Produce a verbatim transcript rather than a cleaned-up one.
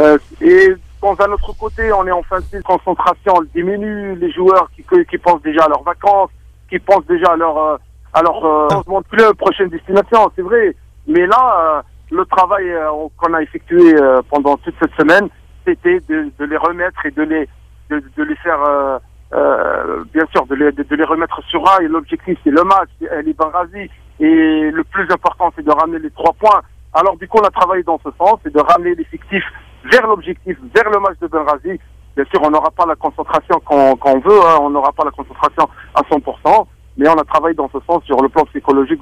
Euh, et dans un autre côté, on est en fin de concentration, on diminue les joueurs qui, qui pensent déjà à leurs vacances, qui pensent déjà à leur euh, à leur euh, changement de club, prochaine destination, c'est vrai. Mais là, euh, le travail euh, qu'on a effectué euh, pendant toute cette semaine, c'était de, de les remettre et de les de, de les faire, euh, euh, bien sûr, de les, de, de les remettre sur rail. L'objectif, c'est le match, c'est les Benghazi, et le plus important, c'est de ramener les trois points. Alors du coup, on a travaillé dans ce sens, c'est de ramener l'effectif vers l'objectif, vers le match de Benghazi. Bien sûr, on n'aura pas la concentration qu'on qu'on veut, hein, on n'aura pas la concentration à cent pour cent, mais on a travaillé dans ce sens sur le plan psychologique.